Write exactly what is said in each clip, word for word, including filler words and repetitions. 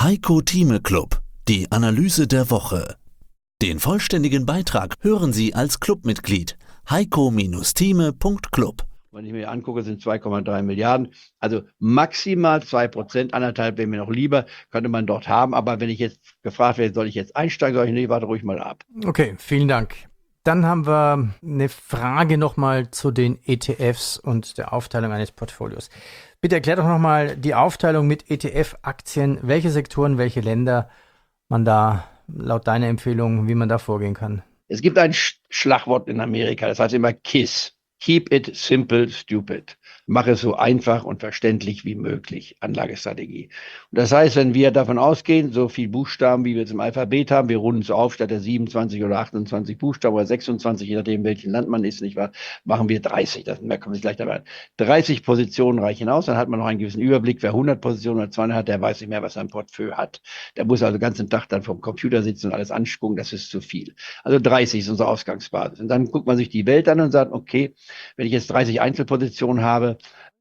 Heiko Thieme Club, die Analyse der Woche. Den vollständigen Beitrag hören Sie als Clubmitglied heiko Thieme Punkt club. Wenn ich mir angucke, sind zwei Komma drei Milliarden. Also maximal zwei Prozent, anderthalb wäre mir noch lieber, könnte man dort haben. Aber wenn ich jetzt gefragt werde, soll ich jetzt einsteigen, soll ich nicht, warte ruhig mal ab. Okay, vielen Dank. Dann haben wir eine Frage nochmal zu den E T Fs und der Aufteilung eines Portfolios. Bitte erklär doch nochmal die Aufteilung mit E T F-Aktien, welche Sektoren, welche Länder man da laut deiner Empfehlung, wie man da vorgehen kann. Es gibt ein Sch- Schlagwort in Amerika, das heißt immer KISS. Keep it simple, stupid. Mach es so einfach und verständlich wie möglich, Anlagestrategie. Und das heißt, wenn wir davon ausgehen, so viel Buchstaben, wie wir jetzt im Alphabet haben, wir runden es auf, statt der siebenundzwanzig oder achtundzwanzig Buchstaben oder sechsundzwanzig, je nachdem, welchen Land man ist, nicht wahr, machen wir dreißig. Das mehr kommt nicht gleich dabei. dreißig Positionen reichen aus, dann hat man noch einen gewissen Überblick. Wer hundert Positionen oder zweihundert hat, der weiß nicht mehr, was sein Portfolio hat. Der muss also den ganzen Tag dann vom Computer sitzen und alles anspucken, das ist zu viel. Also dreißig ist unsere Ausgangsbasis. Und dann guckt man sich die Welt an und sagt, okay, wenn ich jetzt dreißig Einzelpositionen habe,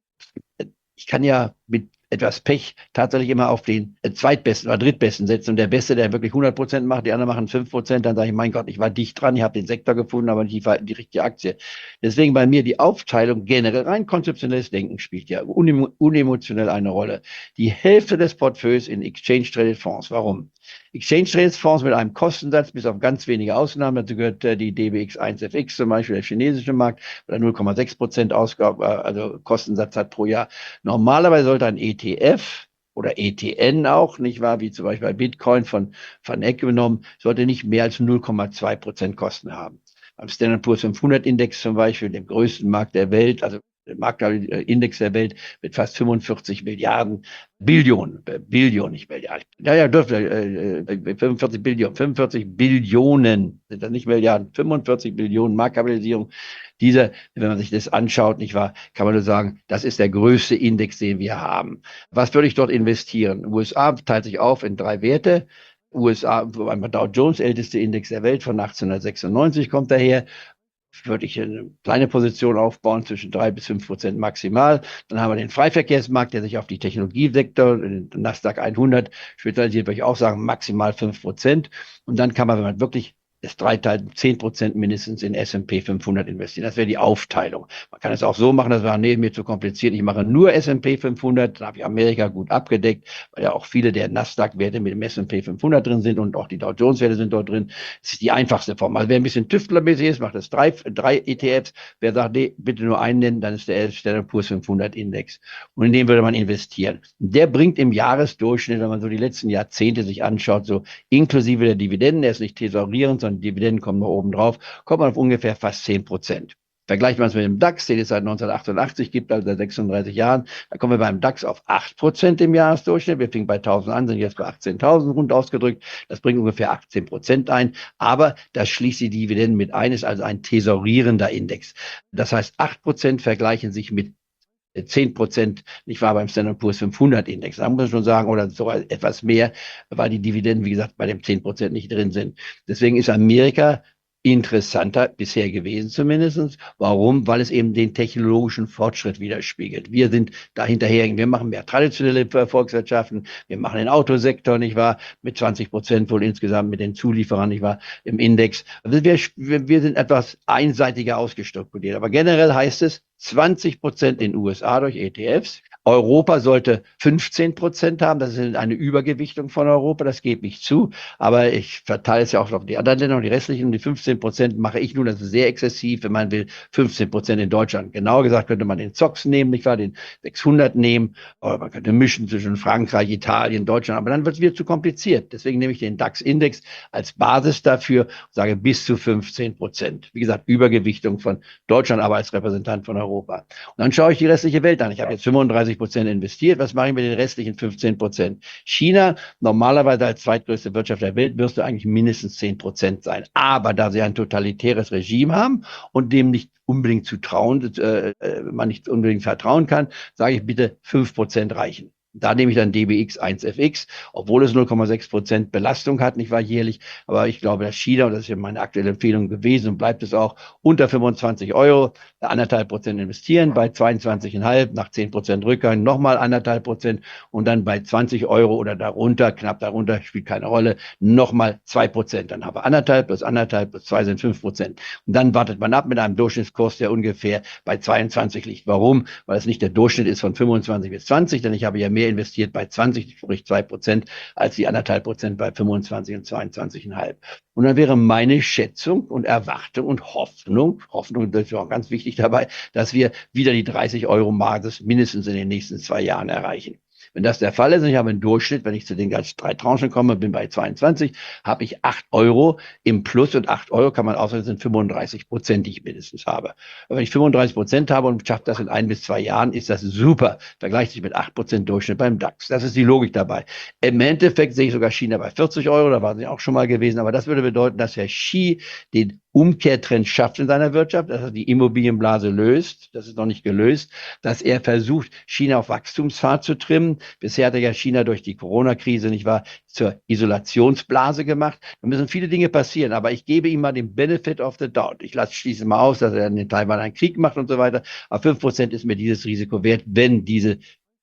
ich kann ja mit etwas Pech tatsächlich immer auf den Zweitbesten oder Drittbesten setzen und der Beste, der wirklich hundert Prozent macht, die anderen machen fünf Prozent, dann sage ich, mein Gott, ich war dicht dran, ich habe den Sektor gefunden, aber nicht die, die richtige Aktie. Deswegen bei mir die Aufteilung generell, rein konzeptionelles Denken spielt ja unem, unemotionell eine Rolle. Die Hälfte des Portfolios in Exchange-Traded Fonds. Warum? Exchange-Traded Fonds mit einem Kostensatz, bis auf ganz wenige Ausnahmen, dazu gehört äh, die D B X eins F X zum Beispiel, der chinesische Markt, weil er null Komma sechs Prozent Ausgabe, äh, also Kostensatz hat pro Jahr. Normalerweise sollte ein E T F oder E T N auch, nicht wahr, wie zum Beispiel bei Bitcoin von Van Eck genommen, sollte nicht mehr als null Komma zwei Prozent Kosten haben. Beim Standard and Poor's fünfhundert Index zum Beispiel, dem größten Markt der Welt, also der Marktindex der Welt mit fast fünfundvierzig Milliarden, Billionen, Billionen, nicht Milliarden. Ja, ja, dürfte, äh, fünfundvierzig Billionen, fünfundvierzig Billionen, sind das nicht Milliarden, fünfundvierzig Billionen Marktkapitalisierung. Dieser, wenn man sich das anschaut, nicht wahr, kann man nur sagen, das ist der größte Index, den wir haben. Was würde ich dort investieren? U S A teilt sich auf in drei Werte. U S A, einmal Dow Jones, älteste Index der Welt von achtzehnhundertsechsundneunzig kommt daher. Würde ich eine kleine Position aufbauen, zwischen drei bis fünf Prozent maximal. Dann haben wir den Freiverkehrsmarkt, der sich auf die Technologiesektor, den Nasdaq hundert spezialisiert, würde ich auch sagen, maximal fünf Prozent. Und dann kann man, wenn man wirklich das dreiteilt, zehn Prozent mindestens in S und P fünfhundert investieren. Das wäre die Aufteilung. Man kann es auch so machen, dass wir, nee, mir zu kompliziert, ich mache nur S und P fünfhundert, dann habe ich Amerika gut abgedeckt, weil ja auch viele der Nasdaq-Werte mit dem S und P fünfhundert drin sind und auch die Dow Jones-Werte sind dort drin. Das ist die einfachste Form. Also wer ein bisschen tüftlermäßig ist, macht das drei, drei E T Fs. Wer sagt, nee, bitte nur einen nennen, dann ist der Standard and Poor's fünfhundert Index. Und in den würde man investieren. Der bringt im Jahresdurchschnitt, wenn man so die letzten Jahrzehnte sich anschaut, so inklusive der Dividenden, er ist nicht thesaurierend, sondern Dividenden kommen noch oben drauf, kommt man auf ungefähr fast zehn Prozent. Vergleicht man es mit dem DAX, den es seit neunzehnhundertachtundachtzig gibt, also seit sechsunddreißig Jahren, da kommen wir beim DAX auf acht Prozent im Jahresdurchschnitt. Wir fingen bei tausend an, sind jetzt bei achtzehntausend rund ausgedrückt. Das bringt ungefähr achtzehn Prozent ein. Aber das schließt die Dividenden mit ein, ist also ein tesaurierender Index. Das heißt, acht Prozent vergleichen sich mit zehn Prozent, nicht wahr, beim Standard and Poor's fünfhundert Index. Da muss man schon sagen, oder sogar etwas mehr, weil die Dividenden, wie gesagt, bei dem zehn Prozent nicht drin sind. Deswegen ist Amerika interessanter bisher gewesen zumindest. Warum? Weil es eben den technologischen Fortschritt widerspiegelt. Wir sind da hinterher, wir machen mehr traditionelle Volkswirtschaften, wir machen den Autosektor, nicht wahr, mit zwanzig Prozent wohl insgesamt mit den Zulieferern, nicht wahr, im Index. Also wir, wir sind etwas einseitiger ausgestrukturiert. Aber generell heißt es, zwanzig Prozent in den U S A durch E T Fs. Europa sollte fünfzehn Prozent haben. Das ist eine Übergewichtung von Europa. Das geht nicht zu. Aber ich verteile es ja auch auf die anderen Länder und die restlichen. Und die fünfzehn Prozent mache ich nun. Das ist sehr exzessiv, wenn man will. fünfzehn Prozent in Deutschland. Genauer gesagt könnte man den Z O X nehmen, nicht wahr? Den sechshundert nehmen. Oder man könnte mischen zwischen Frankreich, Italien, Deutschland. Aber dann wird es wieder zu kompliziert. Deswegen nehme ich den DAX-Index als Basis dafür und sage bis zu fünfzehn Prozent. Wie gesagt, Übergewichtung von Deutschland, aber als Repräsentant von Europa. Und dann schaue ich die restliche Welt an. Ich habe jetzt fünfunddreißig Prozent investiert. Was mache ich mit den restlichen fünfzehn Prozent? China, normalerweise als zweitgrößte Wirtschaft der Welt, wirst du eigentlich mindestens zehn Prozent sein. Aber da sie ein totalitäres Regime haben und dem nicht unbedingt zu trauen, äh, man nicht unbedingt vertrauen kann, sage ich bitte fünf Prozent reichen. Da nehme ich dann D B X eins F X, obwohl es null Komma sechs Prozent Belastung hat, nicht wahr, jährlich. Aber ich glaube, dass China, und das ist ja meine aktuelle Empfehlung gewesen und bleibt es auch, unter fünfundzwanzig Euro, anderthalb Prozent investieren, bei zweiundzwanzig Komma fünf, nach zehn Prozent Rückgang nochmal anderthalb Prozent und dann bei zwanzig Euro oder darunter, knapp darunter, spielt keine Rolle, nochmal zwei Prozent. Dann haben wir anderthalb plus anderthalb plus zwei sind fünf Prozent. Und dann wartet man ab mit einem Durchschnittskurs, der ungefähr bei zweiundzwanzig liegt. Warum? Weil es nicht der Durchschnitt ist von fünfundzwanzig bis zwanzig, denn ich habe ja mehr investiert bei zwanzig, sprich zwei Prozent, als die anderthalb Prozent bei fünfundzwanzig und zweiundzwanzig Komma fünf. Und dann wäre meine Schätzung und Erwartung und Hoffnung, Hoffnung, das ist auch ganz wichtig dabei, dass wir wieder die dreißig Euro Basis mindestens in den nächsten zwei Jahren erreichen. Wenn das der Fall ist, und ich habe einen Durchschnitt, wenn ich zu den ganz drei Tranchen komme, bin bei zweiundzwanzig, habe ich acht Euro im Plus und acht Euro kann man ausrechnen, sind fünfunddreißig Prozent, die ich mindestens habe. Aber wenn ich fünfunddreißig Prozent habe und schaffe das in ein bis zwei Jahren, ist das super. Vergleicht sich mit acht Prozent Durchschnitt beim DAX. Das ist die Logik dabei. Im Endeffekt sehe ich sogar China bei vierzig Euro, da waren sie auch schon mal gewesen, aber das würde bedeuten, dass Herr Xi den Umkehrtrend schafft in seiner Wirtschaft, dass er die Immobilienblase löst, das ist noch nicht gelöst, dass er versucht, China auf Wachstumsfahrt zu trimmen. Bisher hat er ja China durch die Corona-Krise, nicht wahr, zur Isolationsblase gemacht. Da müssen viele Dinge passieren, aber ich gebe ihm mal den Benefit of the doubt. Ich lasse schließlich mal aus, dass er in Taiwan einen Krieg macht und so weiter, aber fünf Prozent ist mir dieses Risiko wert, wenn diese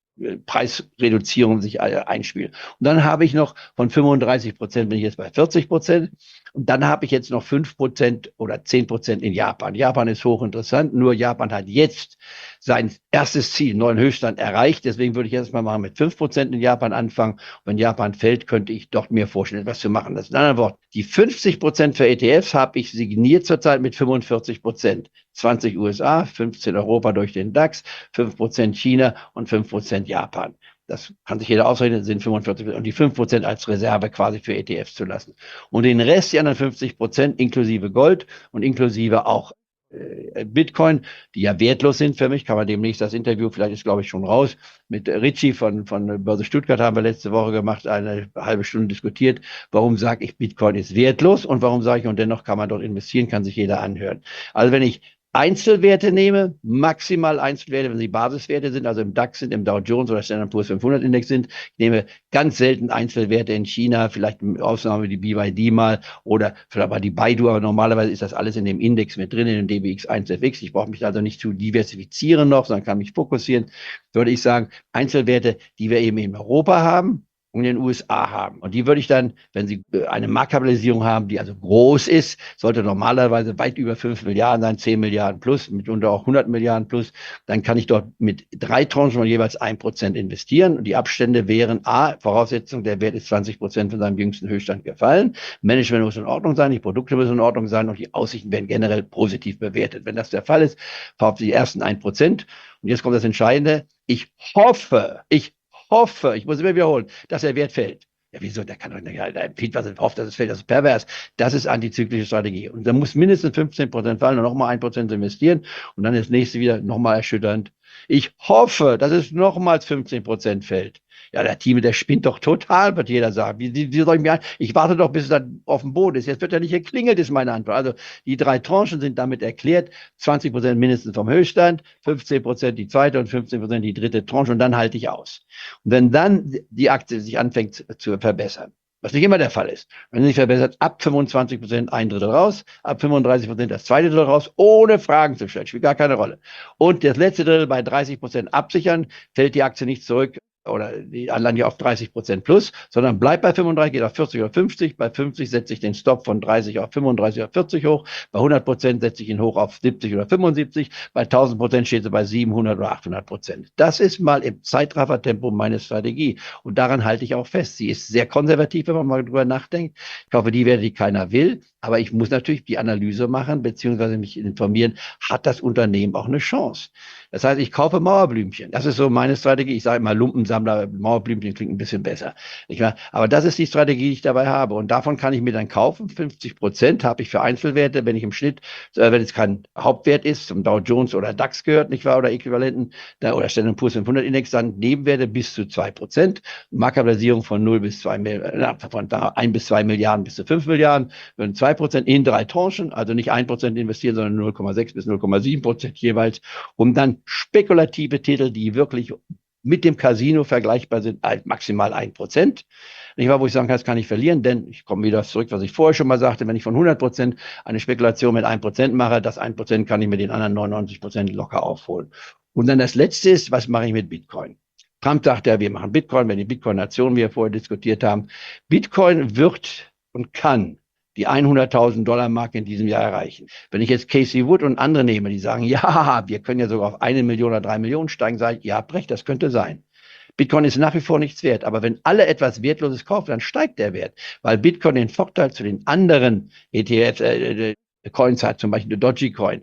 Preisreduzierung sich einspielt. Und dann habe ich noch von fünfunddreißig Prozent, bin ich jetzt bei vierzig Prozent. Und dann habe ich jetzt noch fünf Prozent oder zehn Prozent in Japan. Japan ist hochinteressant, nur Japan hat jetzt sein erstes Ziel, neuen Höchststand, erreicht. Deswegen würde ich jetzt mal machen mit fünf Prozent in Japan anfangen. Und wenn Japan fällt, könnte ich dort mir vorstellen, etwas zu machen. Das ist ein anderes Wort. Die fünfzig Prozent für E T Fs habe ich signiert zurzeit mit fünfundvierzig Prozent. zwanzig U S A, fünfzehn Europa durch den DAX, fünf Prozent China und fünf Prozent Japan. Das kann sich jeder ausrechnen, sind fünfundvierzig Prozent und die fünf Prozent als Reserve quasi für E T Fs zu lassen. Und den Rest, die anderen fünfzig Prozent inklusive Gold und inklusive auch äh, Bitcoin, die ja wertlos sind für mich, kann man demnächst das Interview, vielleicht ist glaube ich schon raus, mit Ritchie von, von Börse Stuttgart haben wir letzte Woche gemacht, eine halbe Stunde diskutiert, warum sage ich, Bitcoin ist wertlos und warum sage ich, und dennoch kann man dort investieren, kann sich jeder anhören. Also wenn ich Einzelwerte nehme, maximal Einzelwerte, wenn sie Basiswerte sind, also im DAX sind, im Dow Jones oder Standard and Poor's fünfhundert Index sind. Ich nehme ganz selten Einzelwerte in China, vielleicht in Ausnahme die B Y D mal oder vielleicht mal die Baidu, aber normalerweise ist das alles in dem Index mit drin, in dem D B X eins F X. Ich brauche mich also nicht zu diversifizieren noch, sondern kann mich fokussieren. Würde ich sagen, Einzelwerte, die wir eben in Europa haben und in den U S A haben. Und die würde ich dann, wenn sie eine Marktkapitalisierung haben, die also groß ist, sollte normalerweise weit über fünf Milliarden sein, zehn Milliarden plus, mitunter auch hundert Milliarden plus, dann kann ich dort mit drei Tranchen von jeweils ein Prozent investieren. Und die Abstände wären A, Voraussetzung, der Wert ist zwanzig Prozent von seinem jüngsten Höchststand gefallen. Management muss in Ordnung sein, die Produkte müssen in Ordnung sein und die Aussichten werden generell positiv bewertet. Wenn das der Fall ist, kauft die ersten ein Prozent. Und jetzt kommt das Entscheidende. Ich hoffe, ich hoffe, ich muss immer wiederholen, dass der Wert fällt. Ja, wieso? Der kann doch nicht, der empfiehlt was, hofft, dass es fällt, das ist pervers. Das ist antizyklische Strategie. Und da muss mindestens fünfzehn Prozent fallen und nochmal ein Prozent investieren und dann das nächste wieder nochmal erschütternd. Ich hoffe, dass es nochmals fünfzehn Prozent fällt. Ja, der Team, der spinnt doch total, wird jeder sagen. Wie, wie, wie soll ich mir an? Ich warte doch, bis es dann auf dem Boden ist. Jetzt wird ja nicht geklingelt, ist meine Antwort. Also die drei Tranchen sind damit erklärt. zwanzig Prozent mindestens vom Höchststand, fünfzehn Prozent die zweite und fünfzehn Prozent die dritte Tranche und dann halte ich aus. Und wenn dann die Aktie sich anfängt zu verbessern, was nicht immer der Fall ist. Wenn sie sich verbessert, ab fünfundzwanzig Prozent ein Drittel raus, ab fünfunddreißig Prozent das zweite Drittel raus, ohne Fragen zu stellen, spielt gar keine Rolle. Und das letzte Drittel bei dreißig Prozent absichern, fällt die Aktie nicht zurück oder die Anleihe auf dreißig Prozent plus, sondern bleibt bei fünfunddreißig, geht auf vierzig oder fünfzig. Bei fünfzig setze ich den Stop von dreißig auf fünfunddreißig oder vierzig hoch. Bei hundert Prozent setze ich ihn hoch auf siebzig oder fünfundsiebzig. Bei tausend Prozent steht sie bei siebenhundert oder achthundert Prozent. Das ist mal im Zeitraffertempo meine Strategie. Und daran halte ich auch fest. Sie ist sehr konservativ, wenn man mal drüber nachdenkt. Ich hoffe, die Werte, die keiner will. Aber ich muss natürlich die Analyse machen, beziehungsweise mich informieren, hat das Unternehmen auch eine Chance? Das heißt, ich kaufe Mauerblümchen. Das ist so meine Strategie. Ich sage immer Lumpensammler, Mauerblümchen klingt ein bisschen besser. Nicht wahr? Aber das ist die Strategie, die ich dabei habe. Und davon kann ich mir dann kaufen. fünfzig Prozent habe ich für Einzelwerte, wenn ich im Schnitt, äh, wenn es kein Hauptwert ist, zum Dow Jones oder DAX gehört, nicht wahr, oder Äquivalenten, da, oder Standard and Poor's fünfhundert Index, dann Nebenwerte bis zu zwei Prozent. Marktkapitalisierung von null bis zwei, äh, von da ein bis zwei Milliarden bis zu fünf Milliarden, würden zwei Prozent in drei Tranchen, also nicht ein Prozent investieren, sondern null Komma sechs bis null Komma sieben Prozent jeweils, um dann spekulative Titel, die wirklich mit dem Casino vergleichbar sind, halt maximal ein Prozent. Nicht wahr, wo ich sagen kann, das kann ich verlieren, denn ich komme wieder zurück, was ich vorher schon mal sagte, wenn ich von hundert Prozent eine Spekulation mit ein Prozent mache, das ein Prozent kann ich mit den anderen neunundneunzig Prozent locker aufholen. Und dann das Letzte ist, was mache ich mit Bitcoin? Trump sagt ja, wir machen Bitcoin, wenn die Bitcoin-Nation, wie wir vorher diskutiert haben. Bitcoin wird und kann die hunderttausend Dollar Marke in diesem Jahr erreichen. Wenn ich jetzt Casey Wood und andere nehme, die sagen, ja, wir können ja sogar auf eine Million oder drei Millionen steigen, sage ich, ja, recht, das könnte sein. Bitcoin ist nach wie vor nichts wert, aber wenn alle etwas Wertloses kaufen, dann steigt der Wert, weil Bitcoin den Vorteil zu den anderen E T Fs, äh, Coins hat, zum Beispiel Dogecoin.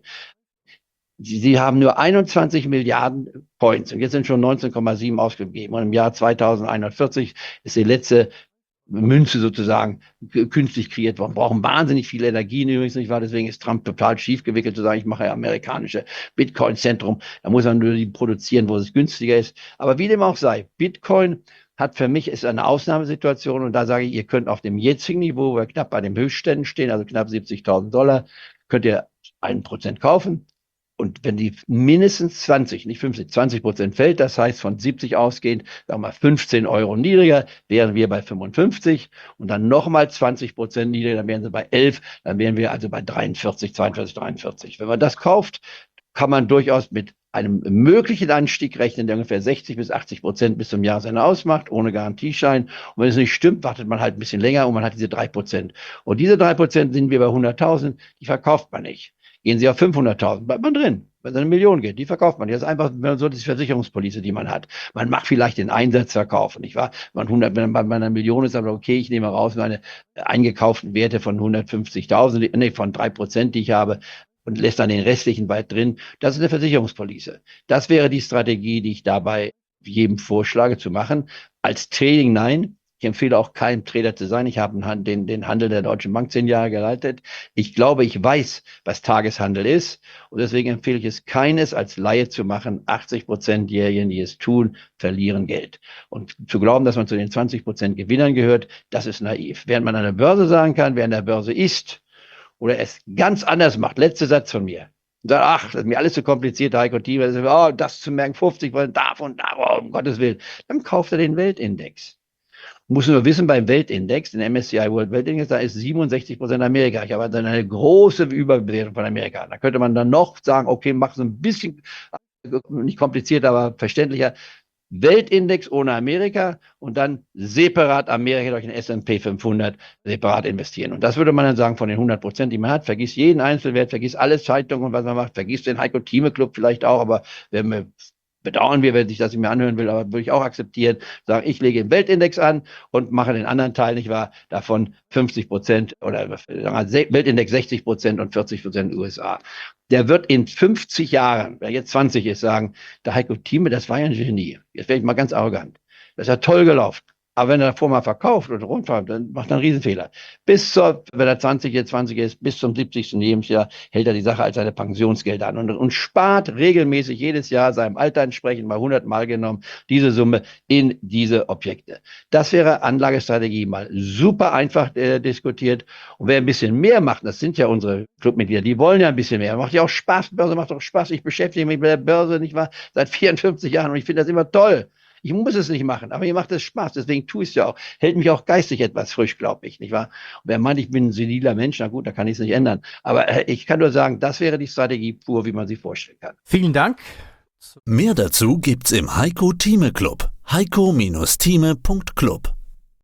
Sie, sie haben nur einundzwanzig Milliarden Coins und jetzt sind schon neunzehn Komma sieben ausgegeben und im Jahr zweitausendeinundvierzig ist die letzte Münze sozusagen künstlich kreiert worden. Brauchen wahnsinnig viel Energien übrigens, nicht wahr? Deswegen ist Trump total schief gewickelt zu sagen, ich mache ja amerikanische Bitcoin-Zentrum. Da muss man nur die produzieren, wo es günstiger ist. Aber wie dem auch sei, Bitcoin hat für mich ist eine Ausnahmesituation und da sage ich, ihr könnt auf dem jetzigen Niveau, wo wir knapp bei den Höchstständen stehen, also knapp siebzigtausend Dollar, könnt ihr ein Prozent kaufen. Und wenn die mindestens zwanzig, nicht fünfzig, zwanzig Prozent fällt, das heißt von siebzig ausgehend, sagen wir mal fünfzehn Euro niedriger, wären wir bei fünfundfünfzig und dann nochmal zwanzig Prozent niedriger, dann wären sie bei elf, dann wären wir also bei dreiundvierzig, zweiundvierzig, dreiundvierzig. Wenn man das kauft, kann man durchaus mit einem möglichen Anstieg rechnen, der ungefähr sechzig bis achtzig Prozent bis zum Jahresende ausmacht, ohne Garantieschein. Und wenn es nicht stimmt, wartet man halt ein bisschen länger und man hat diese drei Prozent. Und diese drei Prozent sind wir bei hunderttausend, die verkauft man nicht. Gehen Sie auf fünfhunderttausend, bleibt man drin. Wenn es eine Million geht, die verkauft man. Das ist einfach so die Versicherungspolice, die man hat. Man macht vielleicht den Einsatzverkauf, nicht wahr? Man hundert, wenn man bei einer Million ist, aber okay, ich nehme raus meine eingekauften Werte von hundertfünfzigtausend, nee, von drei Prozent, die ich habe, und lässt dann den restlichen weit drin. Das ist eine Versicherungspolice. Das wäre die Strategie, die ich dabei jedem vorschlage zu machen. Als Trading nein. Ich empfehle auch keinem Trader zu sein. Ich habe den, den Handel der Deutschen Bank zehn Jahre geleitet. Ich glaube, ich weiß, was Tageshandel ist. Und deswegen empfehle ich es keines als Laie zu machen. achtzig Prozent derjenigen, die es tun, verlieren Geld. Und zu glauben, dass man zu den zwanzig Prozent Gewinnern gehört, das ist naiv. Während man an der Börse sagen kann, wer an der Börse ist oder es ganz anders macht. Letzter Satz von mir. Und sagt, ach, das ist mir alles zu kompliziert, Heiko Thieme. Oh, das zu merken, fünfzig Prozent davon, davon, um Gottes Willen. Dann kauft er den Weltindex. Muss nur wissen, beim Weltindex, den M S C I World Weltindex, da ist siebenundsechzig Prozent Amerika. Ich habe also eine große Überbewertung von Amerika. Da könnte man dann noch sagen, okay, mach so ein bisschen, nicht kompliziert, aber verständlicher, Weltindex ohne Amerika und dann separat Amerika durch den S und P fünfhundert separat investieren. Und das würde man dann sagen, von den hundert Prozent, die man hat, vergiss jeden Einzelwert, vergiss alle Zeitungen und was man macht, vergiss den Heiko Thieme Club vielleicht auch, aber wenn wir bedauern wir, wenn sich das nicht mehr anhören will, aber würde ich auch akzeptieren, sagen, ich lege den Weltindex an und mache den anderen Teil, nicht wahr, davon fünfzig Prozent oder Weltindex sechzig Prozent und vierzig Prozent U S A. Der wird in fünfzig Jahren, wer jetzt zwanzig ist, sagen, der Heiko Thieme, das war ja ein Genie. Jetzt werde ich mal ganz arrogant. Das ist ja toll gelaufen. Aber wenn er davor mal verkauft oder rundfahrt, dann macht er einen Riesenfehler. Bis zur, wenn er zwanzig, jetzt zwanzig ist, bis zum siebzigsten Lebensjahr hält er die Sache als seine Pensionsgelder an und, und spart regelmäßig jedes Jahr seinem Alter entsprechend mal hundert Mal genommen diese Summe in diese Objekte. Das wäre Anlagestrategie mal super einfach äh, diskutiert. Und wer ein bisschen mehr macht, das sind ja unsere Clubmitglieder, die wollen ja ein bisschen mehr. Macht ja auch Spaß, Börse macht auch Spaß. Ich beschäftige mich mit der Börse, nicht wahr, seit vierundfünfzig Jahren und ich finde das immer toll. Ich muss es nicht machen, aber mir macht es Spaß, deswegen tue ich es ja auch. Hält mich auch geistig etwas frisch, glaube ich, nicht wahr? Und wer meint, ich bin ein seniler Mensch, na gut, da kann ich es nicht ändern. Aber äh, ich kann nur sagen, das wäre die Strategie pur, wie man sie vorstellen kann. Vielen Dank. Mehr dazu gibt's im Heiko Thieme Club. heiko Bindestrich thieme Punkt club